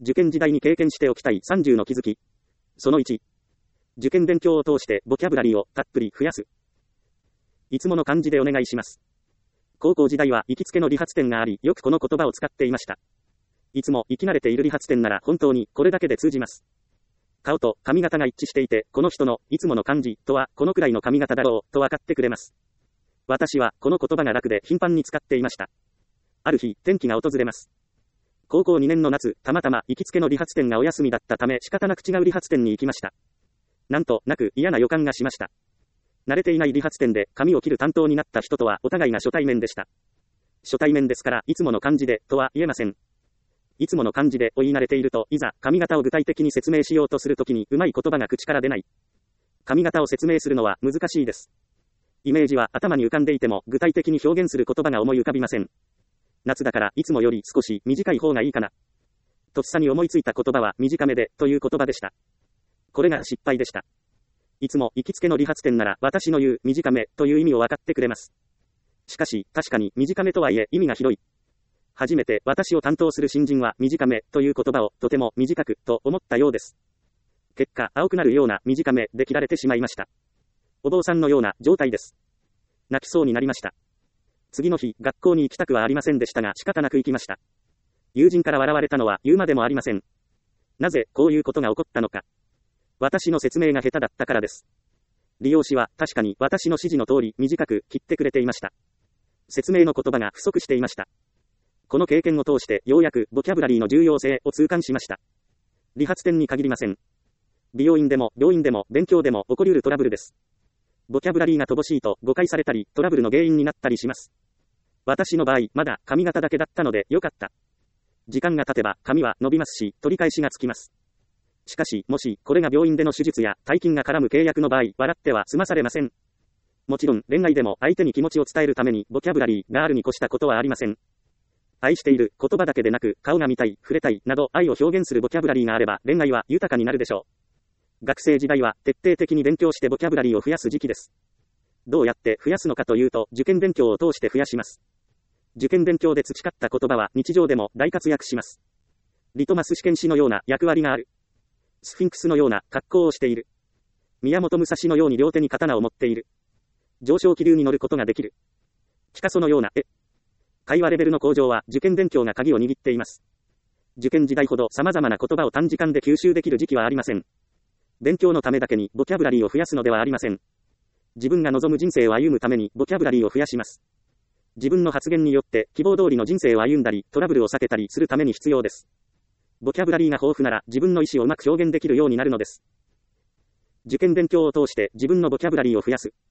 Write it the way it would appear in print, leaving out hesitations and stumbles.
受験時代に経験しておきたい30の気づき。その1。受験勉強を通してボキャブラリーをたっぷり増やす。いつもの漢字でお願いします。高校時代は行きつけの理髪店があり、よくこの言葉を使っていました。いつも生き慣れている理髪店なら本当にこれだけで通じます。顔と髪型が一致していて、この人のいつもの漢字とはこのくらいの髪型だろうと分かってくれます。私はこの言葉が楽で頻繁に使っていました。ある日、転機が訪れます。高校2年の夏、たまたま行きつけの理髪店がお休みだったため仕方なく違う理髪店に行きました。なんとなく嫌な予感がしました。慣れていない理髪店で髪を切る担当になった人とはお互いが初対面でした。初対面ですからいつもの漢字でとは言えません。いつもの漢字でを言い慣れていると、いざ髪型を具体的に説明しようとするときにうまい言葉が口から出ない。髪型を説明するのは難しいです。イメージは頭に浮かんでいても具体的に表現する言葉が思い浮かびません。夏だからいつもより少し短い方がいいかな。とっさに思いついた言葉は短めでという言葉でした。これが失敗でした。いつも行きつけの理髪店なら私の言う短めという意味を分かってくれます。しかし確かに短めとはいえ意味が広い。初めて私を担当する新人は短めという言葉をとても短くと思ったようです。結果青くなるような短めで切られてしまいました。お坊さんのような状態です。泣きそうになりました。次の日学校に行きたくはありませんでしたが仕方なく行きました。友人から笑われたのは言うまでもありません。なぜこういうことが起こったのか。私の説明が下手だったからです。理容師は確かに私の指示の通り短く切ってくれていました。説明の言葉が不足していました。この経験を通してようやくボキャブラリーの重要性を痛感しました。理髪店に限りません。美容院でも病院でも勉強でも起こりうるトラブルです。ボキャブラリーが乏しいと誤解されたりトラブルの原因になったりします。私の場合まだ髪型だけだったのでよかった。時間が経てば髪は伸びますし取り返しがつきます。しかしもしこれが病院での手術や大金が絡む契約の場合笑っては済まされません。もちろん恋愛でも相手に気持ちを伝えるためにボキャブラリーがあるに越したことはありません。愛している言葉だけでなく顔が見たい、触れたいなど愛を表現するボキャブラリーがあれば恋愛は豊かになるでしょう。学生時代は徹底的に勉強してボキャブラリーを増やす時期です。どうやって増やすのかというと受験勉強を通して増やします。受験勉強で培った言葉は日常でも大活躍します。リトマス試験紙のような役割がある。スフィンクスのような格好をしている。宮本武蔵のように両手に刀を持っている。上昇気流に乗ることができる。ピカソのような絵。会話レベルの向上は受験勉強が鍵を握っています。受験時代ほど様々な言葉を短時間で吸収できる時期はありません。勉強のためだけにボキャブラリーを増やすのではありません。自分が望む人生を歩むためにボキャブラリーを増やします。自分の発言によって希望通りの人生を歩んだりトラブルを避けたりするために必要です。ボキャブラリーが豊富なら自分の意思をうまく表現できるようになるのです。受験勉強を通して自分のボキャブラリーを増やす。